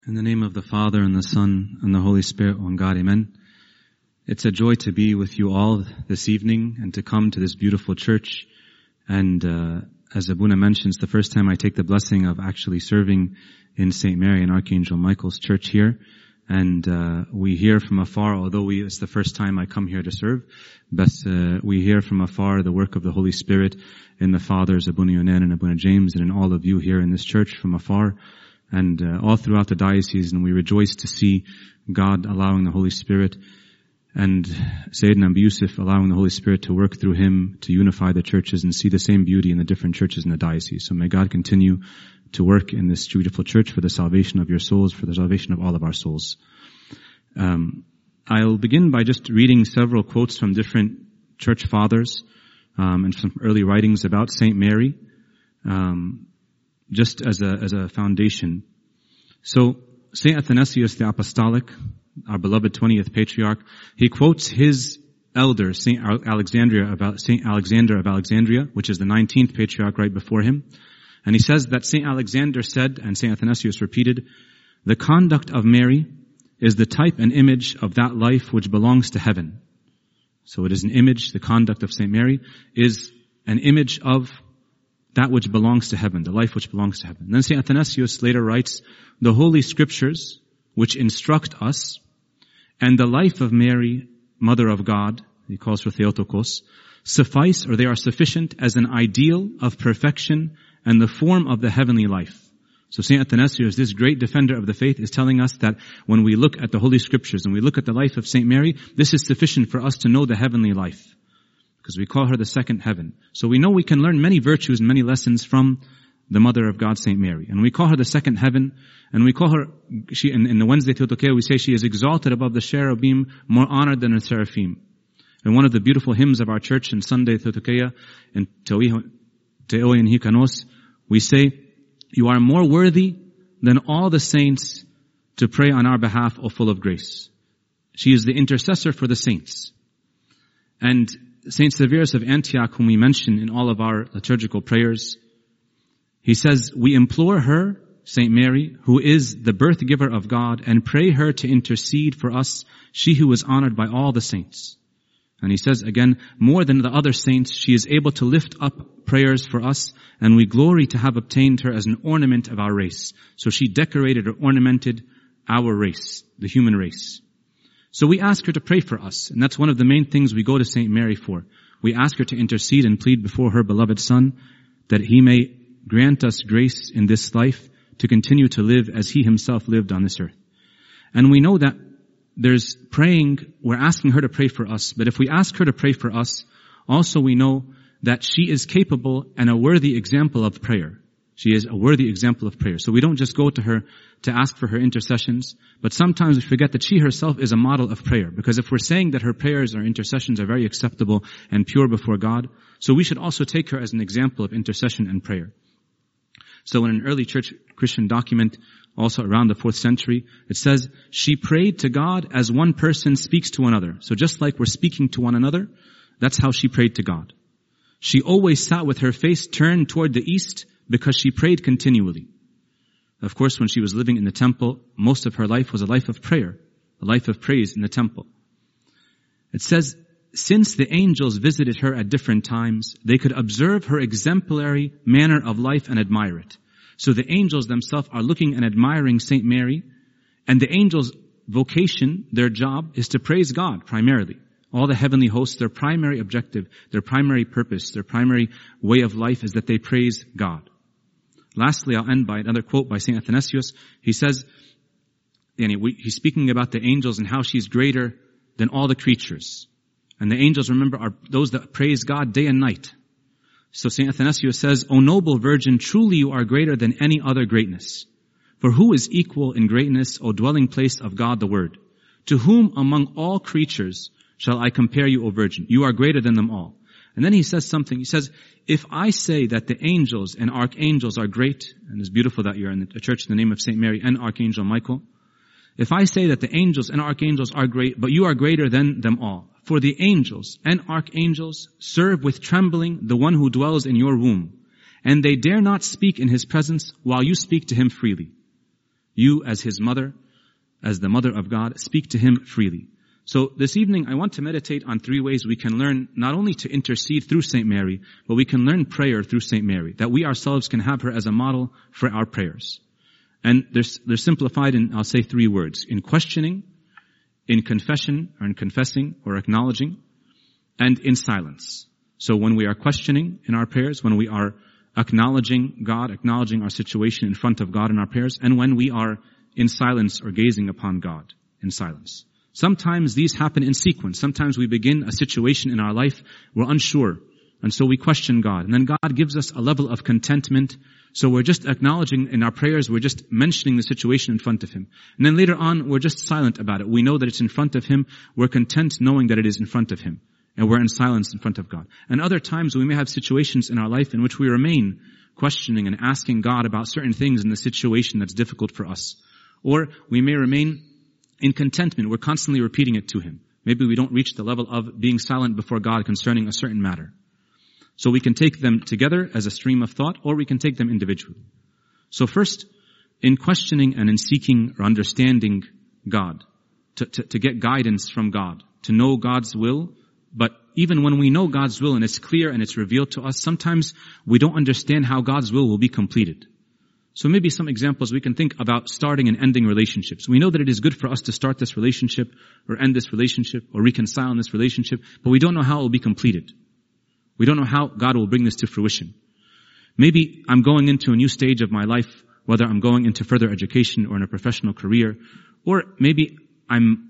In the name of the Father, and the Son, and the Holy Spirit, one God, amen. It's a joy to be with you all this evening and to come to this beautiful church. And as Abuna mentions, the first time I take the blessing of actually serving in St. Mary and Archangel Michael's church here. And we hear from afar, although it's the first time I come here to serve, but we hear from afar the work of the Holy Spirit in the Fathers, Abuna Yonan and Abuna James, and in all of you here in this church from afar. And all throughout the diocese, and we rejoice to see God allowing the Holy Spirit and Sayyidina Abu Yusuf allowing the Holy Spirit to work through him to unify the churches and see the same beauty in the different churches in the diocese. So may God continue to work in this beautiful church for the salvation of your souls, for the salvation of all of our souls. I'll begin by just reading several quotes from different church fathers and some early writings about Saint Mary. Just as a foundation. So, Saint Athanasius the Apostolic, our beloved 20th Patriarch, he quotes his elder, Saint Alexander of Alexandria, which is the 19th Patriarch right before him. And he says that Saint Alexander said, and Saint Athanasius repeated, "The conduct of Mary is the type and image of that life which belongs to heaven." So it is an image, the conduct of Saint Mary is an image of that which belongs to heaven, the life which belongs to heaven. And then St. Athanasius later writes, "The Holy Scriptures, which instruct us, and the life of Mary, Mother of God," he calls her Theotokos, "suffice, or they are sufficient as an ideal of perfection and the form of the heavenly life." So St. Athanasius, this great defender of the faith, is telling us that when we look at the Holy Scriptures and we look at the life of St. Mary, this is sufficient for us to know the heavenly life. Because we call her the second heaven. So we know we can learn many virtues and many lessons from the Mother of God, Saint Mary. And we call her the second heaven, and we call her, in the Wednesday Theotokea, we say she is exalted above the cherubim, more honored than the seraphim. And one of the beautiful hymns of our church in Sunday Theotokea, in Teoian Hikanos, we say, "You are more worthy than all the saints to pray on our behalf, O full of grace." She is the intercessor for the saints. And Saint Severus of Antioch, whom we mention in all of our liturgical prayers, he says, "We implore her, Saint Mary, who is the birth giver of God, and pray her to intercede for us, she who is honored by all the saints." And he says again, "More than the other saints, she is able to lift up prayers for us, and we glory to have obtained her as an ornament of our race." So she decorated or ornamented our race, the human race. So we ask her to pray for us, and that's one of the main things we go to Saint Mary for. We ask her to intercede and plead before her beloved Son that he may grant us grace in this life to continue to live as he himself lived on this earth. And we know that there's praying, we're asking her to pray for us, but if we ask her to pray for us, also we know that she is capable and a worthy example of prayer. She is a worthy example of prayer. So we don't just go to her to ask for her intercessions, but sometimes we forget that she herself is a model of prayer. Because if we're saying that her prayers or intercessions are very acceptable and pure before God, so we should also take her as an example of intercession and prayer. So in an early church Christian document, also around the 4th century, it says, "She prayed to God as one person speaks to another." So just like we're speaking to one another, that's how she prayed to God. "She always sat with her face turned toward the east, because she prayed continually." Of course, when she was living in the temple, most of her life was a life of prayer, a life of praise in the temple. It says, "Since the angels visited her at different times, they could observe her exemplary manner of life and admire it." So the angels themselves are looking and admiring Saint Mary, and the angels' vocation, their job, is to praise God primarily. All the heavenly hosts, their primary objective, their primary purpose, their primary way of life is that they praise God. Lastly, I'll end by another quote by St. Athanasius. He says, he's speaking about the angels and how she's greater than all the creatures. And the angels, remember, are those that praise God day and night. So St. Athanasius says, "O noble virgin, truly you are greater than any other greatness. For who is equal in greatness, O dwelling place of God the Word? To whom among all creatures shall I compare you, O virgin? You are greater than them all." And then he says something. He says, "If I say that the angels and archangels are great," and it's beautiful that you're in a church in the name of St. Mary and Archangel Michael. "If I say that the angels and archangels are great, but you are greater than them all. For the angels and archangels serve with trembling the one who dwells in your womb, and they dare not speak in his presence while you speak to him freely." You as his mother, as the mother of God, speak to him freely. So this evening I want to meditate on 3 ways we can learn not only to intercede through St. Mary, but we can learn prayer through St. Mary, that we ourselves can have her as a model for our prayers. And they're simplified in, I'll say 3 words: in questioning, in confession, or in confessing, or acknowledging, and in silence. So when we are questioning in our prayers, when we are acknowledging God, acknowledging our situation in front of God in our prayers, and when we are in silence or gazing upon God in silence. Sometimes these happen in sequence. Sometimes we begin a situation in our life, we're unsure, and so we question God. And then God gives us a level of contentment. So we're just acknowledging in our prayers, we're just mentioning the situation in front of Him. And then later on, we're just silent about it. We know that it's in front of Him. We're content knowing that it is in front of Him. And we're in silence in front of God. And other times we may have situations in our life in which we remain questioning and asking God about certain things in the situation that's difficult for us. Or we may remain in contentment. We're constantly repeating it to Him. Maybe we don't reach the level of being silent before God concerning a certain matter. So we can take them together as a stream of thought, or we can take them individually. So first, in questioning and in seeking or understanding God, to get guidance from God, to know God's will. But even when we know God's will and it's clear and it's revealed to us, sometimes we don't understand how God's will be completed. So maybe some examples we can think about starting and ending relationships. We know that it is good for us to start this relationship or end this relationship or reconcile in this relationship, but we don't know how it will be completed. We don't know how God will bring this to fruition. Maybe I'm going into a new stage of my life, whether I'm going into further education or in a professional career, or maybe I'm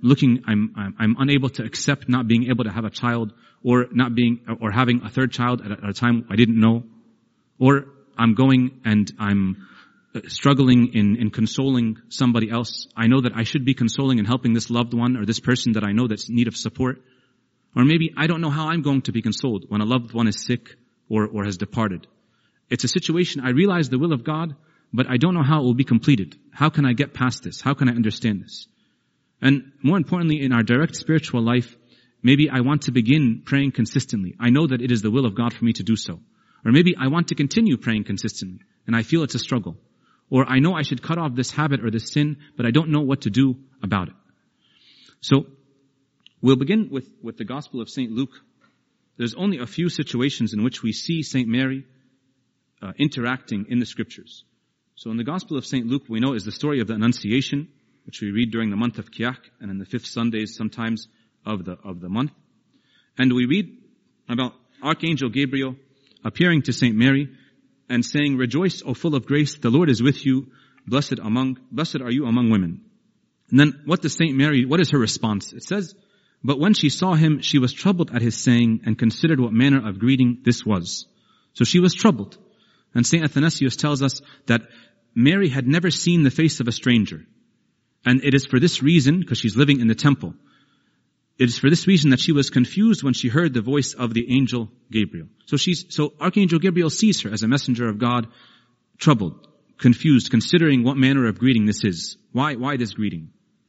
unable to accept not being able to have a child, or having a third child at a time I didn't know, or I'm going and I'm struggling in consoling somebody else. I know that I should be consoling and helping this loved one or this person that I know that's in need of support. Or maybe I don't know how I'm going to be consoled when a loved one is sick or has departed. It's a situation, I realize the will of God, but I don't know how it will be completed. How can I get past this? How can I understand this? And more importantly, in our direct spiritual life, maybe I want to begin praying consistently. I know that it is the will of God for me to do so. Or maybe I want to continue praying consistently, and I feel it's a struggle. Or I know I should cut off this habit or this sin, but I don't know what to do about it. So, we'll begin with the Gospel of St. Luke. There's only a few situations in which we see St. Mary interacting in the Scriptures. So in the Gospel of St. Luke, we know is the story of the Annunciation, which we read during the month of Kiyak and in the 5th Sundays sometimes of the month. And we read about Archangel Gabriel appearing to St. Mary and saying, "Rejoice, O full of grace, the Lord is with you, blessed are you among women." And then what is her response? It says, "But when she saw him, she was troubled at his saying and considered what manner of greeting this was." So she was troubled. And St. Athanasius tells us that Mary had never seen the face of a stranger. And it is for this reason, because she's living in the temple, it is for this reason that she was confused when she heard the voice of the angel Gabriel. So Archangel Gabriel sees her as a messenger of God, troubled, confused, considering what manner of greeting this is. Why this greeting?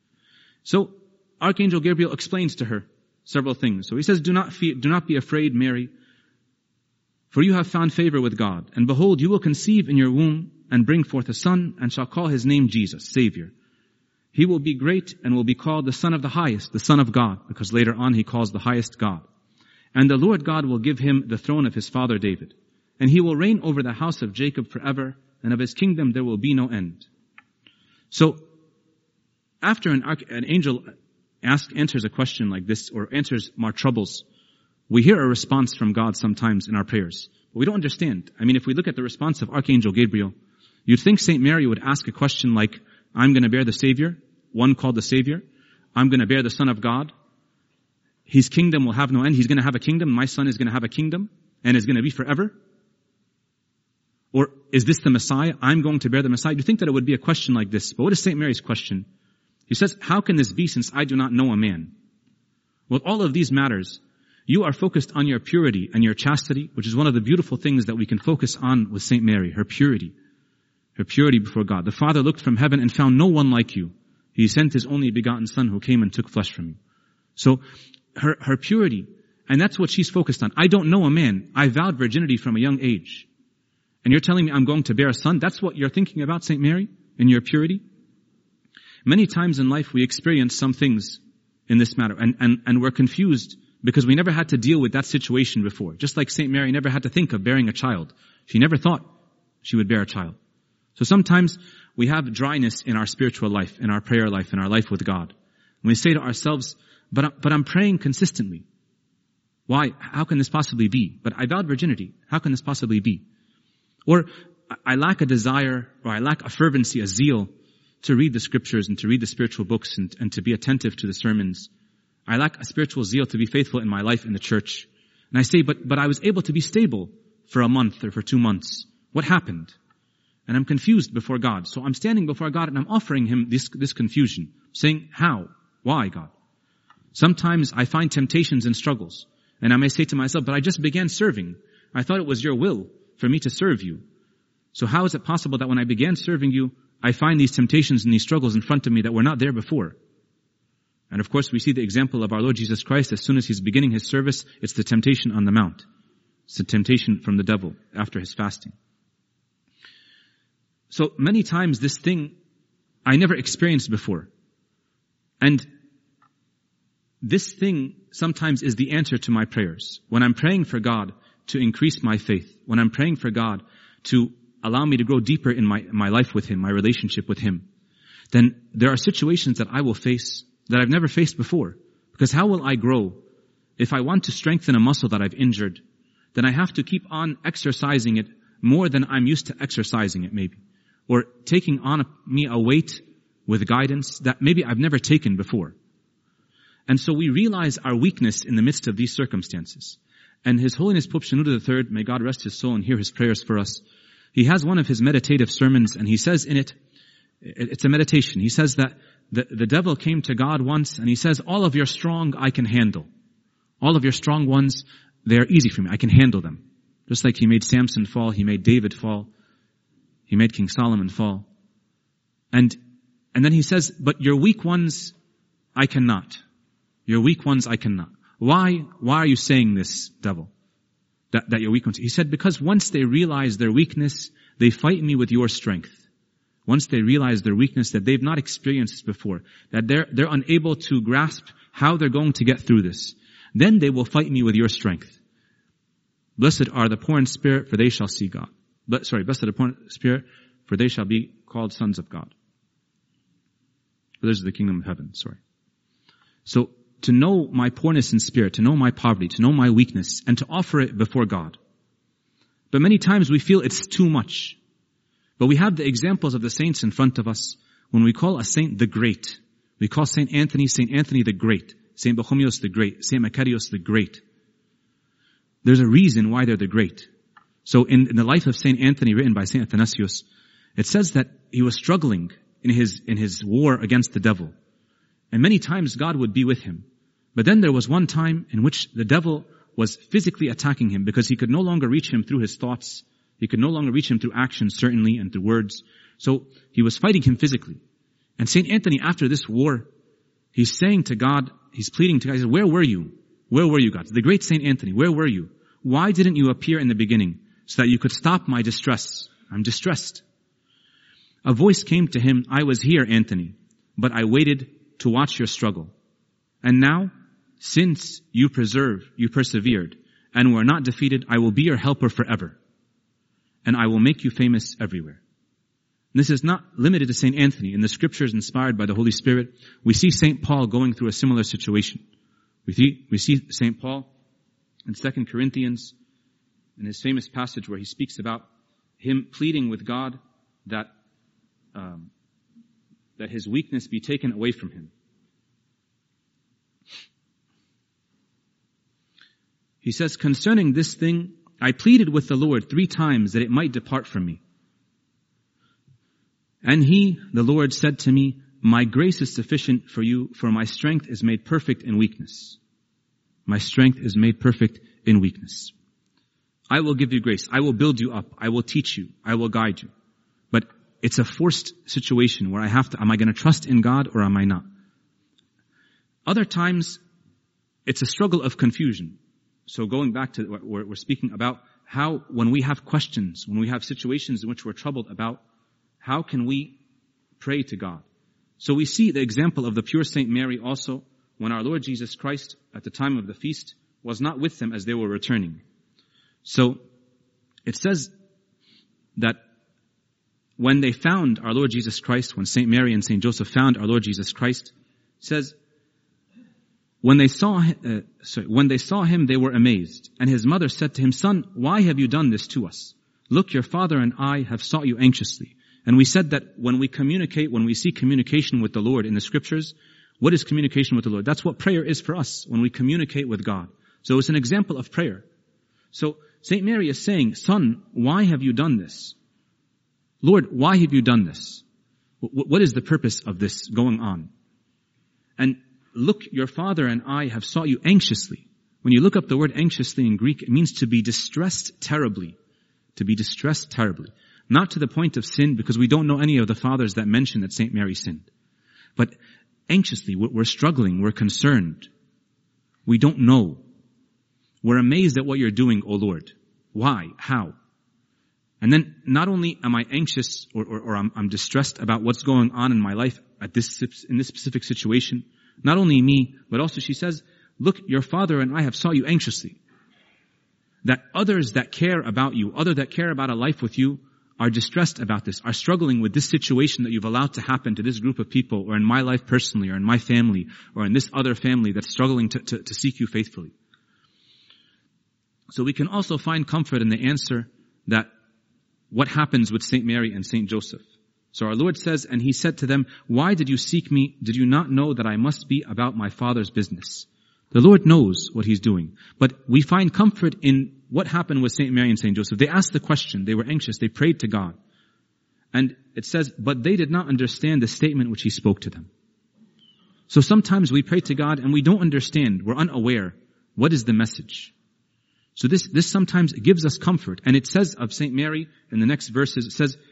So Archangel Gabriel explains to her several things. So he says, do not be afraid, Mary, for you have found favor with God. And behold, you will conceive in your womb and bring forth a son, and shall call his name Jesus, Savior. He will be great and will be called the Son of the Highest, the Son of God, because later on he calls the highest God. And the Lord God will give him the throne of his father David. And he will reign over the house of Jacob forever, and of his kingdom there will be no end. So, after an angel answers a question like this, or answers our troubles, we hear a response from God sometimes in our prayers. But we don't understand. I mean, if we look at the response of Archangel Gabriel, you'd think St. Mary would ask a question like, I'm going to bear the Savior, one called the Savior. I'm going to bear the Son of God. His kingdom will have no end. He's going to have a kingdom. My son is going to have a kingdom and is going to be forever. Or is this the Messiah? I'm going to bear the Messiah. You think that it would be a question like this. But what is St. Mary's question? He says, how can this be since I do not know a man? With all of these matters, you are focused on your purity and your chastity, which is one of the beautiful things that we can focus on with St. Mary, her purity. Her purity before God. The Father looked from heaven and found no one like you. He sent His only begotten Son who came and took flesh from you. So, her purity, and that's what she's focused on. I don't know a man. I vowed virginity from a young age. And you're telling me I'm going to bear a son? That's what you're thinking about, St. Mary, in your purity? Many times in life we experience some things in this matter, and we're confused because we never had to deal with that situation before. Just like Saint Mary never had to think of bearing a child. She never thought she would bear a child. So sometimes we have dryness in our spiritual life, in our prayer life, in our life with God. And we say to ourselves, but I'm praying consistently. Why? How can this possibly be? But I vowed virginity. How can this possibly be? Or I lack a desire, or I lack a fervency, a zeal to read the scriptures and to read the spiritual books and to be attentive to the sermons. I lack a spiritual zeal to be faithful in my life in the church. And I say, but I was able to be stable for a month or for 2 months. What happened? And I'm confused before God. So I'm standing before God and I'm offering Him this confusion, saying, how? Why, God? Sometimes I find temptations and struggles. And I may say to myself, but I just began serving. I thought it was your will for me to serve you. So how is it possible that when I began serving you, I find these temptations and these struggles in front of me that were not there before? And of course, we see the example of our Lord Jesus Christ. As soon as He's beginning His service, it's the temptation on the mount. It's the temptation from the devil after His fasting. So many times this thing I never experienced before. And this thing sometimes is the answer to my prayers. When I'm praying for God to increase my faith, when I'm praying for God to allow me to grow deeper in my life with Him, my relationship with Him, then there are situations that I will face that I've never faced before. Because how will I grow? If I want to strengthen a muscle that I've injured, then I have to keep on exercising it more than I'm used to exercising it maybe. Or taking on me a weight with guidance that maybe I've never taken before. And so we realize our weakness in the midst of these circumstances. And His Holiness Pope Shenouda III, may God rest his soul and hear his prayers for us, he has one of his meditative sermons, and he says in it, it's a meditation. He says that the devil came to God once, and he says, all of your strong I can handle. All of your strong ones, they are easy for me. I can handle them. Just like He made Samson fall, He made David fall, He made King Solomon fall. And then He says, but your weak ones I cannot. Your weak ones I cannot. Why are you saying this, devil? That you're weak ones. He said, because once they realize their weakness, they fight me with your strength. Once they realize their weakness, that they've not experienced this before, that they're unable to grasp how they're going to get through this, then they will fight me with your strength. Blessed are the poor in spirit, for they shall see God. Blessed are the poor in spirit, for they shall be called sons of God. For theirs is the kingdom of heaven, So, to know my poorness in spirit, to know my poverty, to know my weakness, and to offer it before God. But many times we feel it's too much. But we have the examples of the saints in front of us. When we call a saint the Great, we call Saint Anthony the Great, Saint Bohemios the Great, Saint Macarius the Great. There's a reason why they're the Great. So in the life of Saint Anthony, written by Saint Athanasius, it says that he was struggling in his war against the devil. And many times God would be with him. But then there was one time in which the devil was physically attacking him because he could no longer reach him through his thoughts. He could no longer reach him through actions, certainly, and through words. So he was fighting him physically. And Saint Anthony, after this war, he's saying to God, he's pleading to God, he said, where were you? Where were you, God? The great Saint Anthony, where were you? Why didn't you appear in the beginning so that you could stop my distress? I'm distressed. A voice came to him, I was here, Anthony, but I waited to watch your struggle. And now, since you persevered, and were not defeated, I will be your helper forever. And I will make you famous everywhere. And this is not limited to Saint Anthony. In the scriptures inspired by the Holy Spirit, we see Saint Paul going through a similar situation. We see Saint Paul in 2 Corinthians, in his famous passage where he speaks about him pleading with God that his weakness be taken away from him. He says, concerning this thing, I pleaded with the Lord 3 times that it might depart from me. And He, the Lord, said to me, my grace is sufficient for you, for my strength is made perfect in weakness. My strength is made perfect in weakness. I will give you grace. I will build you up. I will teach you. I will guide you. But it's a forced situation where am I going to trust in God or am I not? Other times, it's a struggle of confusion. So going back to what we're speaking about, how when we have questions, when we have situations in which we're troubled about, how can we pray to God? So we see the example of the pure Saint Mary also when our Lord Jesus Christ at the time of the feast was not with them as they were returning. So it says that when they found our Lord Jesus Christ, when Saint Mary and Saint Joseph found our Lord Jesus Christ, it says, when they saw him, they were amazed. And his mother said to him, "Son, why have you done this to us? Look, your father and I have sought you anxiously." And we said that when we communicate, when we see communication with the Lord in the scriptures, what is communication with the Lord? That's what prayer is for us, when we communicate with God. So it's an example of prayer. So Saint Mary is saying, "Son, why have you done this? Lord, why have you done this? What is the purpose of this going on? And look, your father and I have sought you anxiously." When you look up the word anxiously in Greek, it means to be distressed terribly. To be distressed terribly. Not to the point of sin, because we don't know any of the fathers that mention that Saint Mary sinned. But anxiously, we're struggling, we're concerned. We don't know. We're amazed at what you're doing, O Lord. Why? How? And then not only am I anxious or I'm distressed about what's going on in my life in this specific situation, not only me, but also she says, "Look, your father and I have sought you anxiously." That others that care about you, others that care about a life with you, are distressed about this, are struggling with this situation that you've allowed to happen to this group of people, or in my life personally, or in my family, or in this other family that's struggling to seek you faithfully. So we can also find comfort in the answer that what happens with Saint Mary and Saint Joseph. So our Lord says, "And he said to them, 'Why did you seek me? Did you not know that I must be about my Father's business?'" The Lord knows what he's doing. But we find comfort in what happened with Saint Mary and Saint Joseph. They asked the question. They were anxious. They prayed to God. And it says, "But they did not understand the statement which he spoke to them." So sometimes we pray to God and we don't understand. We're unaware. What is the message? So this sometimes gives us comfort. And it says of Saint Mary in the next verses, it says,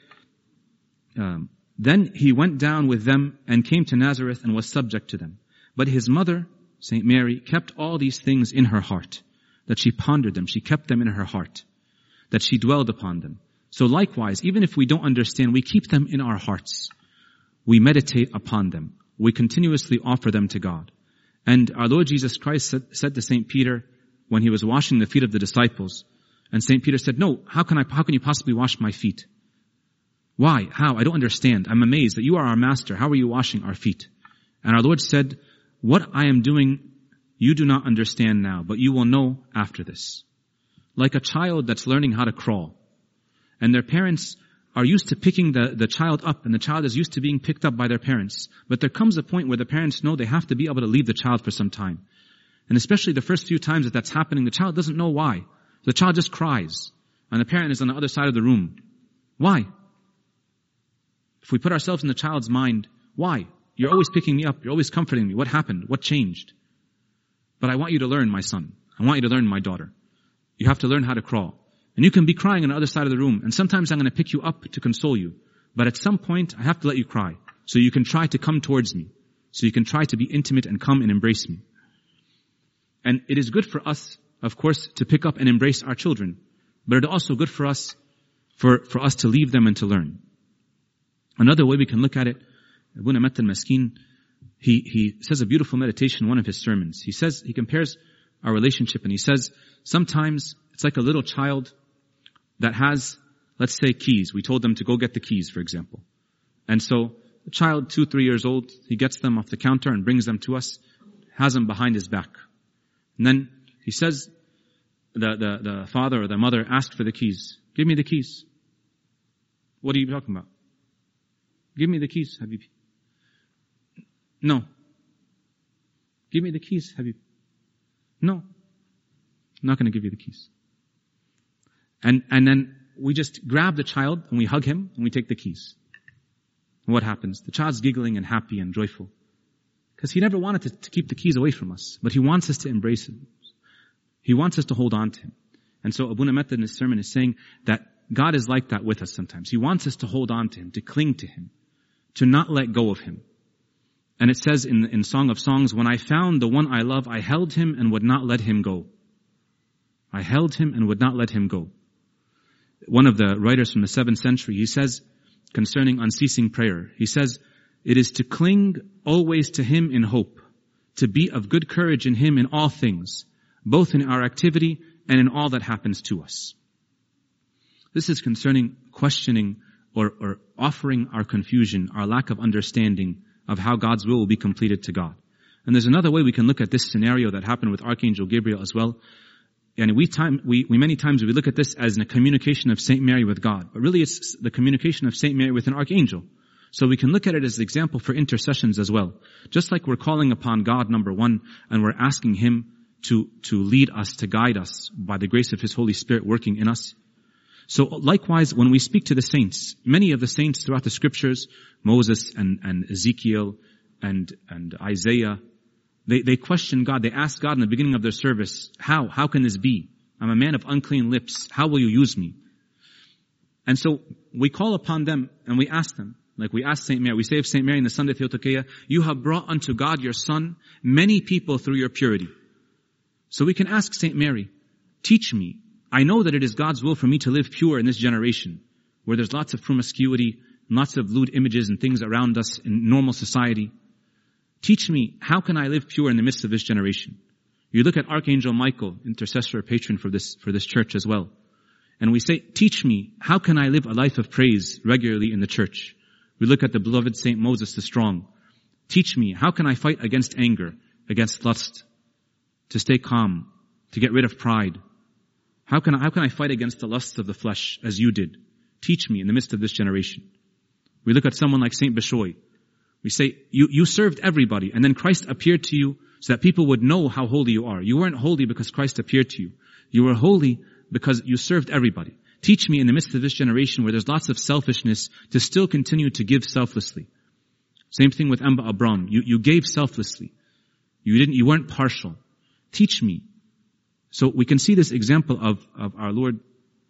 "Then he went down with them and came to Nazareth and was subject to them. But his mother, Saint Mary, kept all these things in her heart, that she pondered them, she kept them in her heart, that she dwelled upon them." So likewise, even if we don't understand, we keep them in our hearts. We meditate upon them. We continuously offer them to God. And our Lord Jesus Christ said to Saint Peter, when he was washing the feet of the disciples, and Saint Peter said, "No, how can you possibly wash my feet? Why? How? I don't understand. I'm amazed that you are our master. How are you washing our feet?" And our Lord said, "What I am doing, you do not understand now, but you will know after this." Like a child that's learning how to crawl. And their parents are used to picking the child up, and the child is used to being picked up by their parents. But there comes a point where the parents know they have to be able to leave the child for some time. And especially the first few times that that's happening, the child doesn't know why. The child just cries. And the parent is on the other side of the room. Why? If we put ourselves in the child's mind, why? You're always picking me up. You're always comforting me. What happened? What changed? But I want you to learn, my son. I want you to learn, my daughter. You have to learn how to crawl. And you can be crying on the other side of the room. And sometimes I'm going to pick you up to console you. But at some point, I have to let you cry. So you can try to come towards me. So you can try to be intimate and come and embrace me. And it is good for us, of course, to pick up and embrace our children. But it's also good for us, for us to leave them and to learn. Another way we can look at it, Abu Namat al-Maskin, he says a beautiful meditation in one of his sermons. He compares our relationship and he says, sometimes it's like a little child that has, let's say, keys. We told them to go get the keys, for example. And so the child, 2-3 years old, he gets them off the counter and brings them to us, has them behind his back. And then he says, the father or the mother asked for the keys. "Give me the keys." "What are you talking about?" "Give me the keys, Habib." "No." "Give me the keys, Habib." "No. I'm not going to give you the keys." And then we just grab the child and we hug him and we take the keys. And what happens? The child's giggling and happy and joyful. Because he never wanted to keep the keys away from us. But he wants us to embrace him. He wants us to hold on to him. And so Abu Namat in his sermon is saying that God is like that with us sometimes. He wants us to hold on to him, to cling to him, to not let go of him. And it says in Song of Songs, "When I found the one I love, I held him and would not let him go." I held him and would not let him go. One of the writers from the 7th century, he says, concerning unceasing prayer, he says, It is to cling always to Him in hope, to be of good courage in Him in all things, both in our activity and in all that happens to us. This is concerning questioning or offering our confusion, our lack of understanding of how God's will be completed to God. And there's another way we can look at this scenario that happened with Archangel Gabriel as well. And we many times we look at this as a communication of Saint Mary with God, but really it's the communication of Saint Mary with an archangel. So we can look at it as an example for intercessions as well. Just like we're calling upon God, number one, and we're asking Him to lead us, to guide us by the grace of His Holy Spirit working in us. So likewise, when we speak to the saints, many of the saints throughout the scriptures, Moses and Ezekiel and Isaiah, they question God. They ask God in the beginning of their service, how can this be? I'm a man of unclean lips. How will you use me? And so we call upon them and we ask them, like we ask Saint Mary, we say of Saint Mary in the Sunday Theotokea, you have brought unto God your Son many people through your purity. So we can ask Saint Mary, teach me. I know that it is God's will for me to live pure in this generation, where there's lots of promiscuity, lots of lewd images and things around us in normal society. Teach me, how can I live pure in the midst of this generation? You look at Archangel Michael, intercessor, patron for this church as well. And we say, teach me, how can I live a life of praise regularly in the church? We look at the beloved Saint Moses the Strong. Teach me, how can I fight against anger, against lust, to stay calm, to get rid of pride? How can I fight against the lusts of the flesh as you did? Teach me in the midst of this generation. We look at someone like Saint Bishoy. We say, you served everybody, and then Christ appeared to you so that people would know how holy you are. You weren't holy because Christ appeared to you. You were holy because you served everybody. Teach me in the midst of this generation where there's lots of selfishness to still continue to give selflessly. Same thing with Amba Abram. You gave selflessly. You weren't partial. Teach me. So we can see this example of our Lord,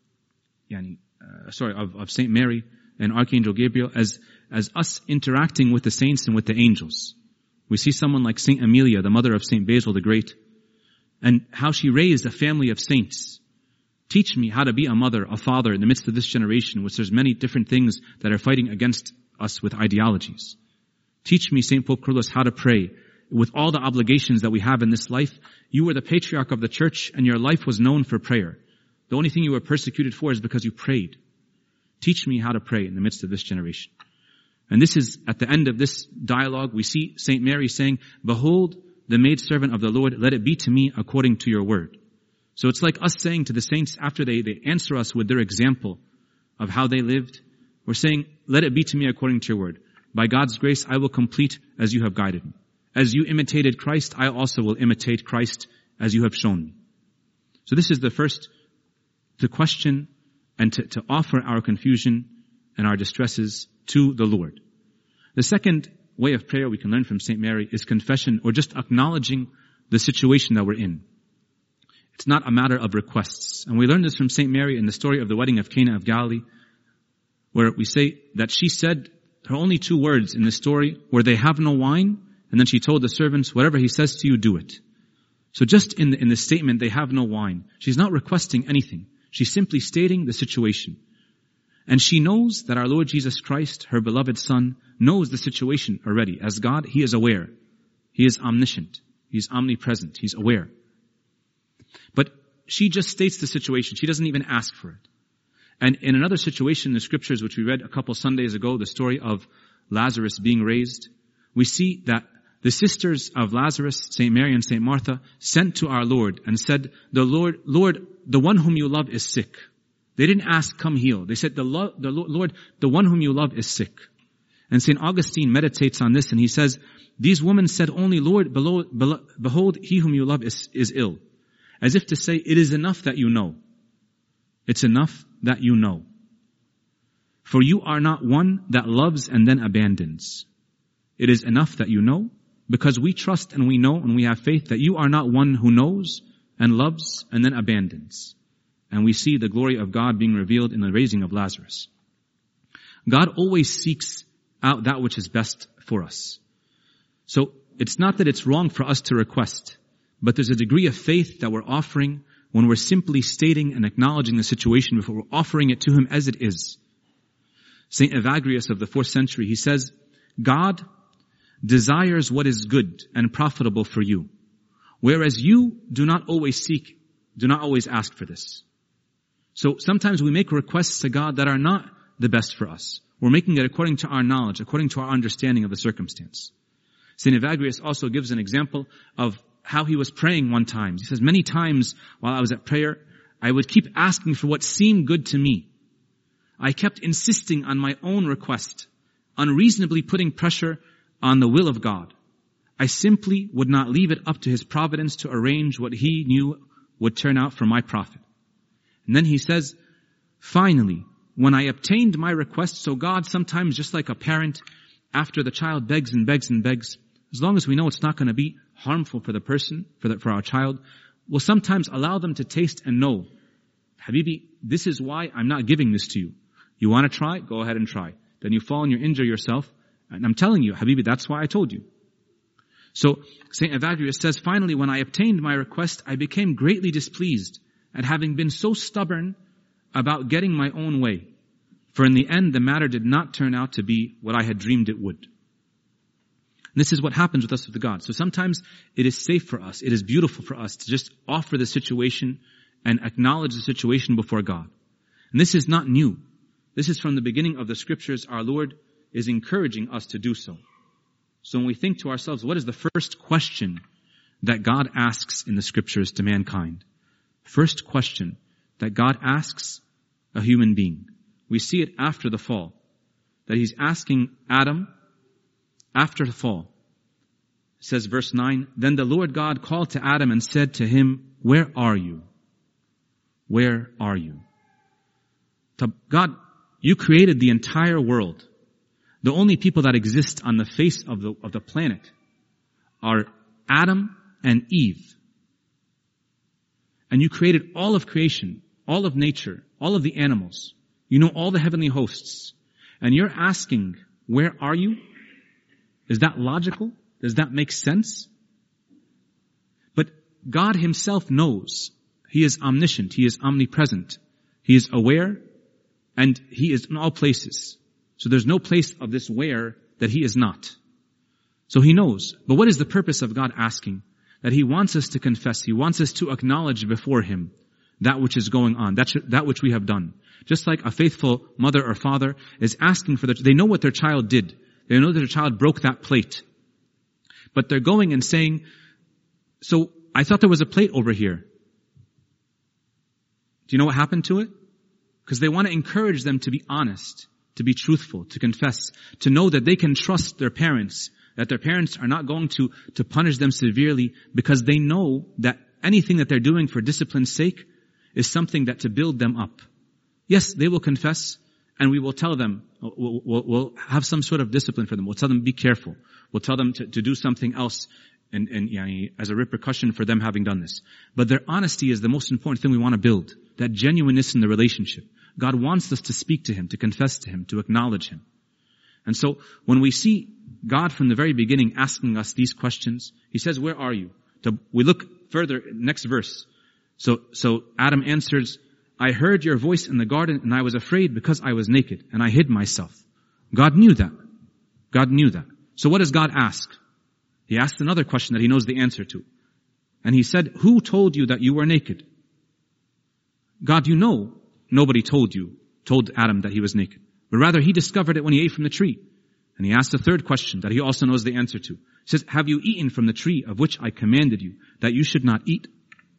of Saint Mary and Archangel Gabriel as us interacting with the saints and with the angels. We see someone like Saint Amelia, the mother of Saint Basil the Great, and how she raised a family of saints. Teach me how to be a mother, a father in the midst of this generation, which there's many different things that are fighting against us with ideologies. Teach me, Saint Pope Kyrillos, how to pray. With all the obligations that we have in this life, you were the patriarch of the church and your life was known for prayer. The only thing you were persecuted for is because you prayed. Teach me how to pray in the midst of this generation. And this is, at the end of this dialogue, we see Saint Mary saying, behold, the maidservant of the Lord, let it be to me according to your word. So it's like us saying to the saints after they answer us with their example of how they lived, we're saying, let it be to me according to your word. By God's grace, I will complete as you have guided me. As you imitated Christ, I also will imitate Christ as you have shown me. So this is the first, to question and to offer our confusion and our distresses to the Lord. The second way of prayer we can learn from Saint Mary is confession, or just acknowledging the situation that we're in. It's not a matter of requests. And we learn this from Saint Mary in the story of the wedding of Cana of Galilee, where we say that she said her only two words in the story were, they have no wine, and then she told the servants, whatever he says to you, do it. So just in the statement, they have no wine, she's not requesting anything. She's simply stating the situation. And she knows that our Lord Jesus Christ, her beloved Son, knows the situation already. As God, He is aware. He is omniscient. He's omnipresent. He's aware. But she just states the situation. She doesn't even ask for it. And in another situation in the scriptures, which we read a couple Sundays ago, the story of Lazarus being raised, we see that the sisters of Lazarus, St. Mary and St. Martha, sent to our Lord and said, Lord, the one whom you love is sick. They didn't ask, come heal. They said, Lord, the one whom you love is sick. And St. Augustine meditates on this and he says, these women said only, Lord, behold, he whom you love is ill. As if to say, it is enough that you know. It's enough that you know. For you are not one that loves and then abandons. It is enough that you know, because we trust and we know and we have faith that you are not one who knows and loves and then abandons. And we see the glory of God being revealed in the raising of Lazarus. God always seeks out that which is best for us. So it's not that it's wrong for us to request, but there's a degree of faith that we're offering when we're simply stating and acknowledging the situation before we're offering it to Him as it is. Saint Evagrius of the 4th century, he says, God desires what is good and profitable for you, whereas you do not always ask for this. So sometimes we make requests to God that are not the best for us. We're making it according to our knowledge, according to our understanding of the circumstance. St. Evagrius also gives an example of how he was praying one time. He says, many times while I was at prayer, I would keep asking for what seemed good to me. I kept insisting on my own request, unreasonably putting pressure on the will of God. I simply would not leave it up to His providence to arrange what He knew would turn out for my profit. And then he says, finally, when I obtained my request, so God sometimes, just like a parent, after the child begs and begs and begs, as long as we know it's not going to be harmful for the person, for our child, will sometimes allow them to taste and know, Habibi, this is why I'm not giving this to you. You want to try? Go ahead and try. Then you fall and you injure yourself. And I'm telling you, Habibi, that's why I told you. So St. Evagrius says, finally, when I obtained my request, I became greatly displeased at having been so stubborn about getting my own way. For in the end, the matter did not turn out to be what I had dreamed it would. And this is what happens with us with God. So sometimes it is safe for us, it is beautiful for us to just offer the situation and acknowledge the situation before God. And this is not new. This is from the beginning of the scriptures. Our Lord is encouraging us to do so. So when we think to ourselves, what is the first question that God asks in the scriptures to mankind? First question that God asks a human being. We see it after the fall. That He's asking Adam after the fall. It says verse 9, then the Lord God called to Adam and said to him, where are you? Where are you? God, you created the entire world. The only people that exist on the face of the planet are Adam and Eve. And you created all of creation, all of nature, all of the animals. You know all the heavenly hosts. And you're asking, where are you? Is that logical? Does that make sense? But God Himself knows. He is omniscient. He is omnipresent. He is aware. And He is in all places. So there's no place of this where that He is not. So He knows. But what is the purpose of God asking? That He wants us to confess. He wants us to acknowledge before Him that which is going on, that which we have done. Just like a faithful mother or father is asking for they know what their child did. They know that their child broke that plate. But they're going and saying, so I thought there was a plate over here. Do you know what happened to it? Because they want to encourage them to be honest, to be truthful, to confess, to know that they can trust their parents, that their parents are not going to punish them severely, because they know that anything that they're doing for discipline's sake is something that to build them up. Yes, they will confess, and we will tell them, we'll have some sort of discipline for them. We'll tell them, be careful. We'll tell them to do something else and as a repercussion for them having done this. But their honesty is the most important thing we want to build. That genuineness in the relationship. God wants us to speak to Him, to confess to Him, to acknowledge Him. And so when we see God from the very beginning asking us these questions, He says, where are you? We look further, next verse. So Adam answers, I heard your voice in the garden and I was afraid because I was naked and I hid myself. God knew that. God knew that. So what does God ask? He asked another question that He knows the answer to. And He said, who told you that you were naked? God, you know, nobody told Adam that he was naked. But rather He discovered it when he ate from the tree. And He asked a third question that He also knows the answer to. He says, have you eaten from the tree of which I commanded you that you should not eat?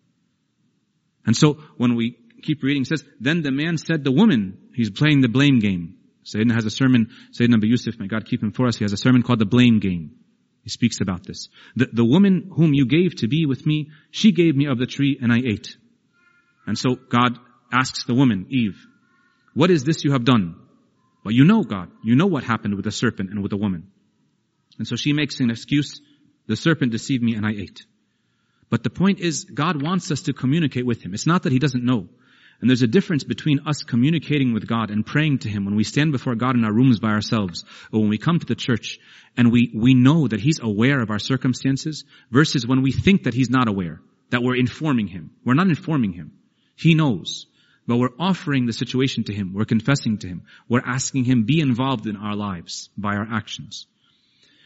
And so when we keep reading, it says, then the man said, the woman, he's playing the blame game. Sayyidina has a sermon, Sayyidina Abu Yusuf, may God keep him for us, he has a sermon called the blame game. He speaks about this. The woman whom you gave to be with me, she gave me of the tree and I ate. And so God asks the woman, Eve, what is this you have done? Well, you know, God, you know what happened with the serpent and with the woman. And so she makes an excuse, the serpent deceived me and I ate. But the point is, God wants us to communicate with Him. It's not that He doesn't know. And there's a difference between us communicating with God and praying to Him when we stand before God in our rooms by ourselves, or when we come to the church and we know that He's aware of our circumstances, versus when we think that He's not aware, that we're informing Him. We're not informing Him. He knows. But we're offering the situation to Him. We're confessing to Him. We're asking Him be involved in our lives by our actions.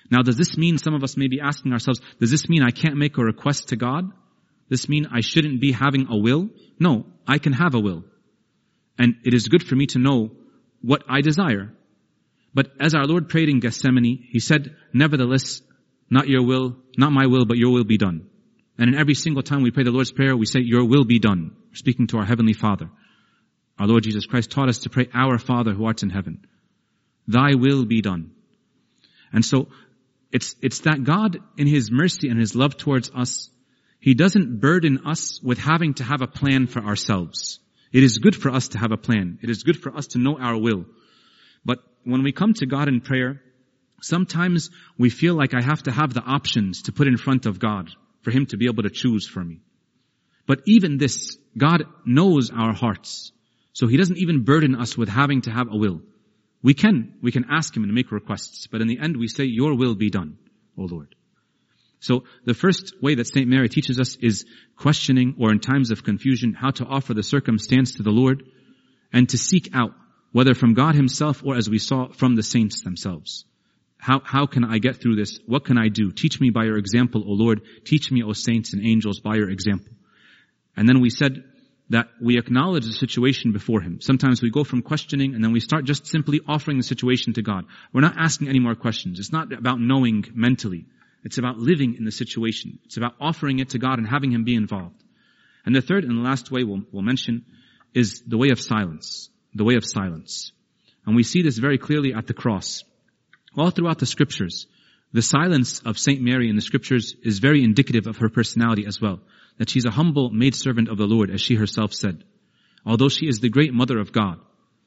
Now, does this mean, some of us may be asking ourselves, does this mean I can't make a request to God? Does this mean I shouldn't be having a will? No, I can have a will. And it is good for me to know what I desire. But as our Lord prayed in Gethsemane, He said, nevertheless, not your will, not my will, but your will be done. And in every single time we pray the Lord's Prayer, we say, your will be done. We're speaking to our Heavenly Father. Our Lord Jesus Christ taught us to pray, our Father who art in heaven. Thy will be done. And so, it's that God, in His mercy and His love towards us, He doesn't burden us with having to have a plan for ourselves. It is good for us to have a plan. It is good for us to know our will. But when we come to God in prayer, sometimes we feel like I have to have the options to put in front of God for Him to be able to choose for me. But even this, God knows our hearts. So He doesn't even burden us with having to have a will. We can ask Him and make requests, but in the end we say, your will be done, O Lord. So the first way that St. Mary teaches us is questioning, or in times of confusion, how to offer the circumstance to the Lord and to seek out, whether from God Himself or, as we saw, from the saints themselves. How can I get through this? What can I do? Teach me by your example, O Lord. Teach me, O saints and angels, by your example. And then we said that we acknowledge the situation before Him. Sometimes we go from questioning and then we start just simply offering the situation to God. We're not asking any more questions. It's not about knowing mentally. It's about living in the situation. It's about offering it to God and having Him be involved. And the third and the last way we'll mention is the way of silence. The way of silence. And we see this very clearly at the cross. All throughout the scriptures, the silence of Saint Mary in the scriptures is very indicative of her personality as well. That she's a humble maidservant of the Lord, as she herself said, although she is the great mother of God.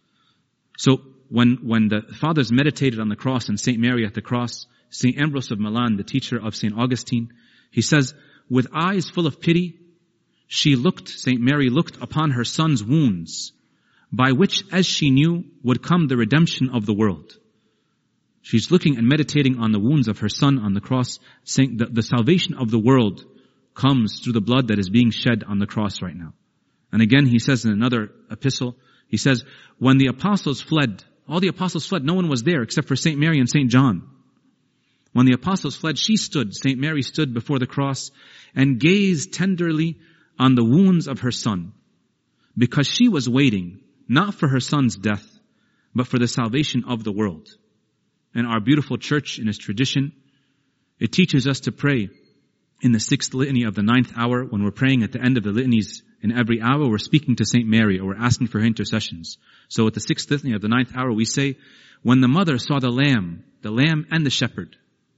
So when the fathers meditated on the cross and Saint Mary at the cross, Saint Ambrose of Milan, the teacher of Saint Augustine, he says, with eyes full of pity, Saint Mary looked upon her son's wounds, by which, as she knew, would come the redemption of the world. She's looking and meditating on the wounds of her son on the cross, saying that the salvation of the world comes through the blood that is being shed on the cross right now. And again, he says in another epistle, he says, when the apostles fled, all the apostles fled, no one was there except for Saint Mary and Saint John. When the apostles fled, Saint Mary stood before the cross and gazed tenderly on the wounds of her son, because she was waiting not for her son's death, but for the salvation of the world. And our beautiful church, in its tradition, it teaches us to pray in the 6th litany of the 9th hour. When we're praying at the end of the litanies in every hour, we're speaking to Saint Mary, or we're asking for her intercessions. So at the 6th litany of the 9th hour, we say, when the mother saw the lamb and the shepherd,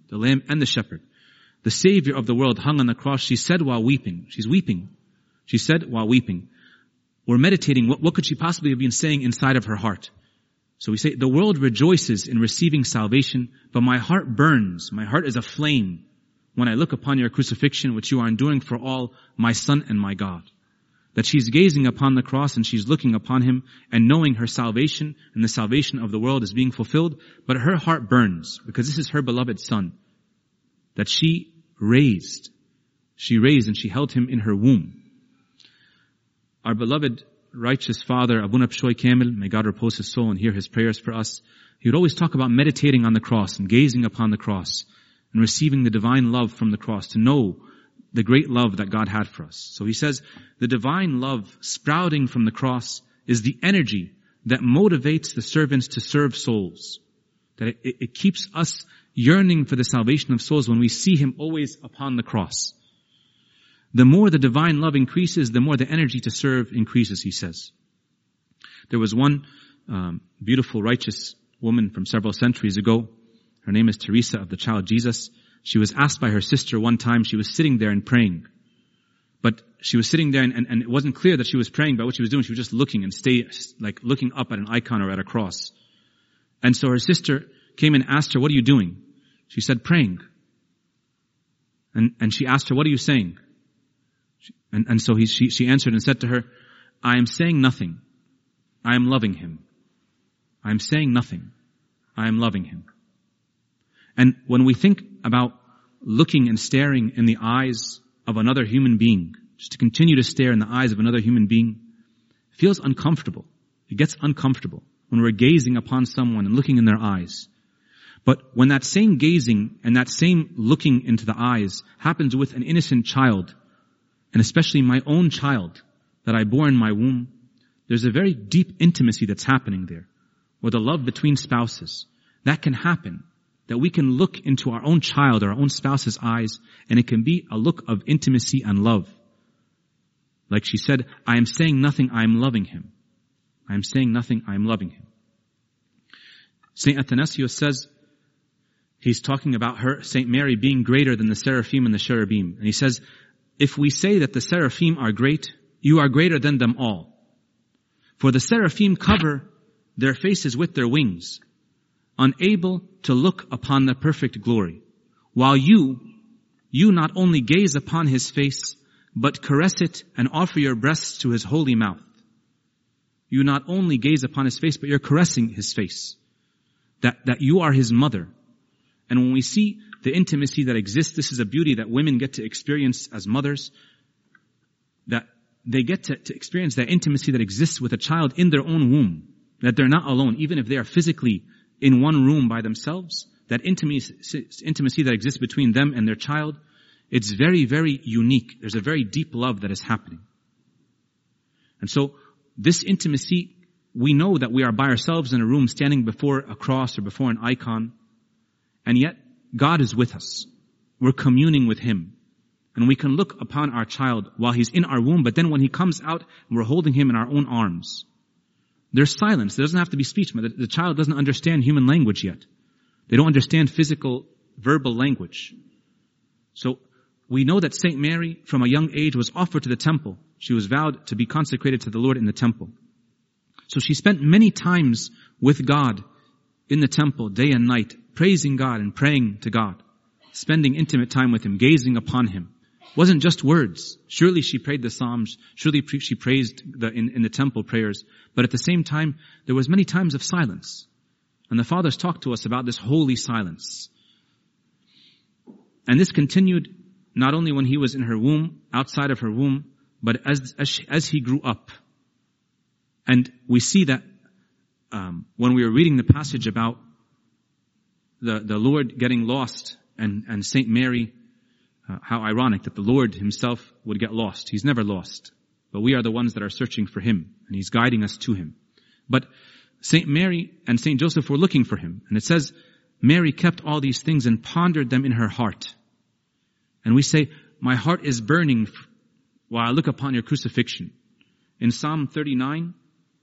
the Savior of the world hung on the cross, she said while weeping, she said while weeping, we're meditating, what could she possibly have been saying inside of her heart? So we say, the world rejoices in receiving salvation, but my heart burns, my heart is aflame when I look upon your crucifixion, which you are enduring for all, my Son and my God. That she's gazing upon the cross and she's looking upon Him and knowing her salvation and the salvation of the world is being fulfilled, but her heart burns because this is her beloved Son that she raised. She raised and she held Him in her womb. Our beloved righteous father, Abuna Bishoy Kamil, may God repose his soul and hear his prayers for us. He would always talk about meditating on the cross and gazing upon the cross and receiving the divine love from the cross, to know the great love that God had for us. So he says, the divine love sprouting from the cross is the energy that motivates the servants to serve souls. That it keeps us yearning for the salvation of souls when we see Him always upon the cross. The more the divine love increases, the more the energy to serve increases, he says. There was one beautiful, righteous woman from several centuries ago. Her name is Teresa of the Child Jesus. She was asked by her sister one time, she was sitting there and praying. But she was sitting there and it wasn't clear that she was praying by what she was doing. She was just looking and looking up at an icon or at a cross. And so her sister came and asked her, what are you doing? She said, praying. And she asked her, what are you saying? And so she answered and said to her, I am saying nothing. I am loving Him. I am saying nothing. I am loving Him. And when we think about looking and staring in the eyes of another human being, just to continue to stare in the eyes of another human being, it feels uncomfortable. It gets uncomfortable when we're gazing upon someone and looking in their eyes. But when that same gazing and that same looking into the eyes happens with an innocent child, and especially my own child that I bore in my womb, there's a very deep intimacy that's happening there, or the love between spouses. That can happen, that we can look into our own child or our own spouse's eyes, and it can be a look of intimacy and love. Like she said, I am saying nothing, I am loving him. I am saying nothing, I am loving him. Saint Athanasius says, he's talking about her, Saint Mary, being greater than the seraphim and the cherubim. And he says, if we say that the seraphim are great, you are greater than them all. For the seraphim cover their faces with their wings, unable to look upon the perfect glory. While you not only gaze upon his face, but caress it and offer your breasts to his holy mouth. You not only gaze upon his face, but you're caressing his face. That you are his mother. And when we see the intimacy that exists, this is a beauty that women get to experience as mothers, that they get to experience that intimacy that exists with a child in their own womb, that they're not alone, even if they are physically in one room by themselves, that intimacy that exists between them and their child, it's very, very unique. There's a very deep love that is happening. And so, this intimacy, we know that we are by ourselves in a room standing before a cross or before an icon, and yet God is with us. We're communing with him. And we can look upon our child while he's in our womb, but then when he comes out, we're holding him in our own arms. There's silence. There doesn't have to be speech. The child doesn't understand human language yet. They don't understand physical, verbal language. So, we know that Saint Mary, from a young age, was offered to the temple. She was vowed to be consecrated to the Lord in the temple. So she spent many times with God in the temple, day and night, praising God and praying to God, spending intimate time with him, gazing upon him. It wasn't just words. Surely she prayed the Psalms. Surely she praised in the temple prayers. But at the same time, there was many times of silence. And the fathers talked to us about this holy silence. And this continued not only when he was in her womb, outside of her womb, but as he grew up. And we see that when we were reading the passage about the Lord getting lost and Saint Mary, how ironic that the Lord himself would get lost. He's never lost. But we are the ones that are searching for him, and he's guiding us to him. But Saint Mary and Saint Joseph were looking for him. And it says, Mary kept all these things and pondered them in her heart. And we say, my heart is burning while I look upon your crucifixion. In Psalm 39,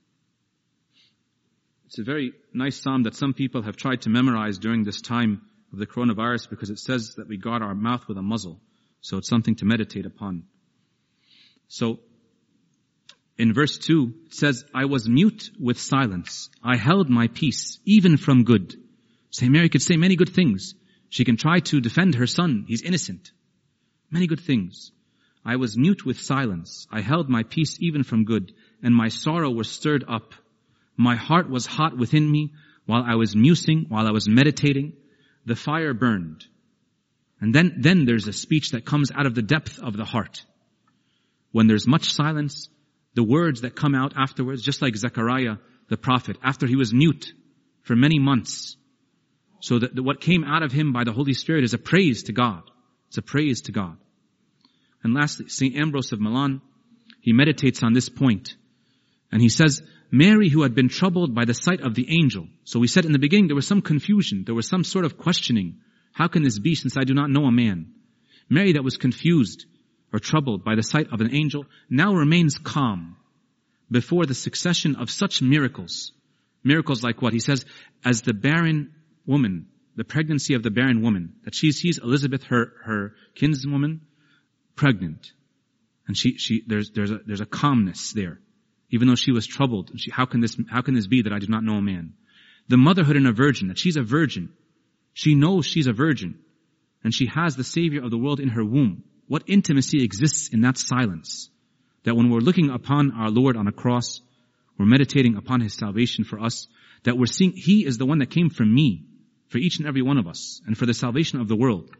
it's a very nice psalm that some people have tried to memorize during this time of the coronavirus because it says that we guard our mouth with a muzzle. So it's something to meditate upon. So, in verse 2, it says, I was mute with silence. I held my peace, even from good. Saint Mary could say many good things. She can try to defend her son. He's innocent. Many good things. I was mute with silence. I held my peace even from good, and my sorrow was stirred up. My heart was hot within me while I was musing, while I was meditating. The fire burned. And then there's a speech that comes out of the depth of the heart. When there's much silence, the words that come out afterwards, just like Zechariah the prophet, after he was mute for many months. So that what came out of him by the Holy Spirit is a praise to God. It's a praise to God. And lastly, St. Ambrose of Milan, he meditates on this point. And he says, Mary, who had been troubled by the sight of the angel. So we said in the beginning, there was some confusion. There was some sort of questioning. How can this be since I do not know a man? Mary that was confused or troubled by the sight of an angel now remains calm before the succession of such miracles. Miracles like what? He says, as the barren woman, the pregnancy of the barren woman, that she sees Elizabeth, her kinswoman, pregnant. And there's a calmness there. Even though she was troubled. How can this be that I do not know a man? The motherhood in a virgin, that she's a virgin. She knows she's a virgin. And she has the Savior of the world in her womb. What intimacy exists in that silence? That when we're looking upon our Lord on a cross, we're meditating upon his salvation for us, that we're seeing he is the one that came for me, for each and every one of us, and for the salvation of the world.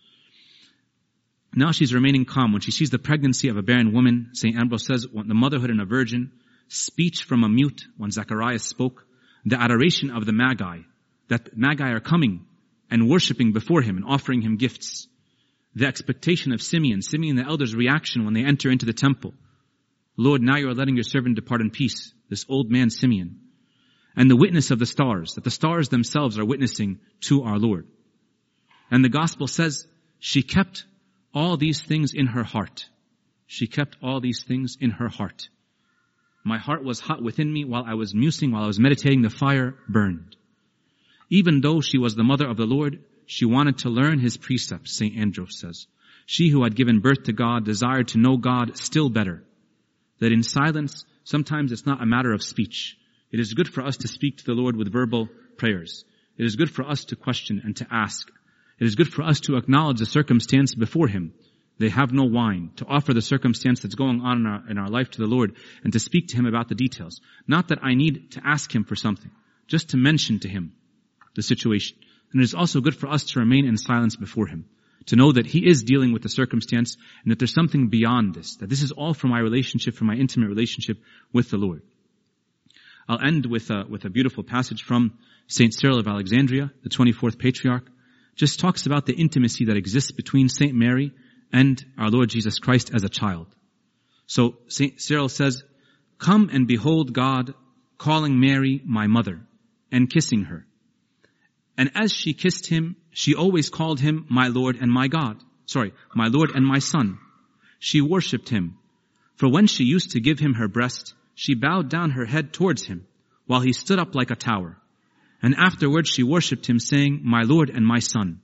Now she's remaining calm. When she sees the pregnancy of a barren woman, St. Ambrose says, the motherhood in a virgin, speech from a mute when Zacharias spoke, the adoration of the Magi, that Magi are coming and worshiping before him and offering him gifts. The expectation of Simeon the elder's reaction when they enter into the temple. Lord, now you are letting your servant depart in peace, this old man Simeon. And the witness of the stars, that the stars themselves are witnessing to our Lord. And the gospel says, she kept all these things in her heart. She kept all these things in her heart. My heart was hot within me while I was musing, while I was meditating, the fire burned. Even though she was the mother of the Lord, she wanted to learn his precepts, St. Andros says. She who had given birth to God desired to know God still better. That in silence, sometimes it's not a matter of speech. It is good for us to speak to the Lord with verbal prayers. It is good for us to question and to ask. It is good for us to acknowledge the circumstance before him. They have no wine, to offer the circumstance that's going on in our life to the Lord and to speak to him about the details. Not that I need to ask him for something, just to mention to him the situation. And it is also good for us to remain in silence before him, to know that he is dealing with the circumstance and that there's something beyond this, that this is all for my relationship, for my intimate relationship with the Lord. I'll end with a beautiful passage from St. Cyril of Alexandria, the 24th Patriarch. Just talks about the intimacy that exists between St. Mary and our Lord Jesus Christ as a child. So St. Cyril says, "Come and behold God calling Mary my mother and kissing her. And as she kissed him, she always called him my Lord and my God. My Lord and my Son. She worshipped him. For when she used to give him her breast, she bowed down her head towards him, while he stood up like a tower. And afterwards she worshipped him, saying, my Lord and my Son.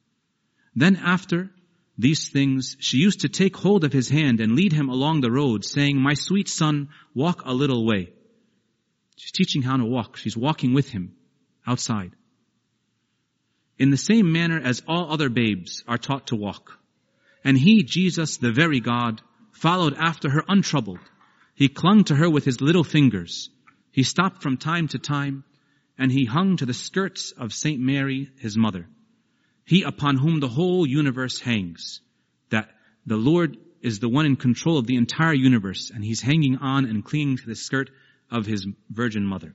Then after these things, she used to take hold of his hand and lead him along the road, saying, my sweet son, walk a little way." She's teaching how to walk. She's walking with him outside. "In the same manner as all other babes are taught to walk. And he, Jesus, the very God, followed after her untroubled. He clung to her with his little fingers. He stopped from time to time, and he hung to the skirts of Saint Mary, his mother. He upon whom the whole universe hangs." That the Lord is the one in control of the entire universe, and he's hanging on and clinging to the skirt of his virgin mother.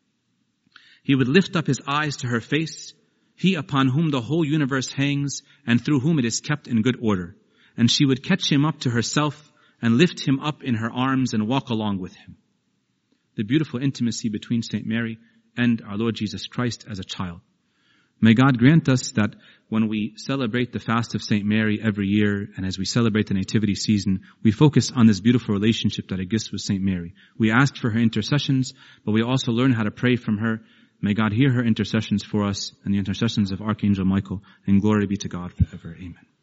"He would lift up his eyes to her face, he upon whom the whole universe hangs, and through whom it is kept in good order. And she would catch him up to herself, and lift him up in her arms, and walk along with him." The beautiful intimacy between St. Mary and our Lord Jesus Christ as a child. May God grant us that when we celebrate the fast of St. Mary every year, and as we celebrate the Nativity season, we focus on this beautiful relationship that exists with St. Mary. We ask for her intercessions, but we also learn how to pray from her. May God hear her intercessions for us and the intercessions of Archangel Michael, and glory be to God forever. Amen.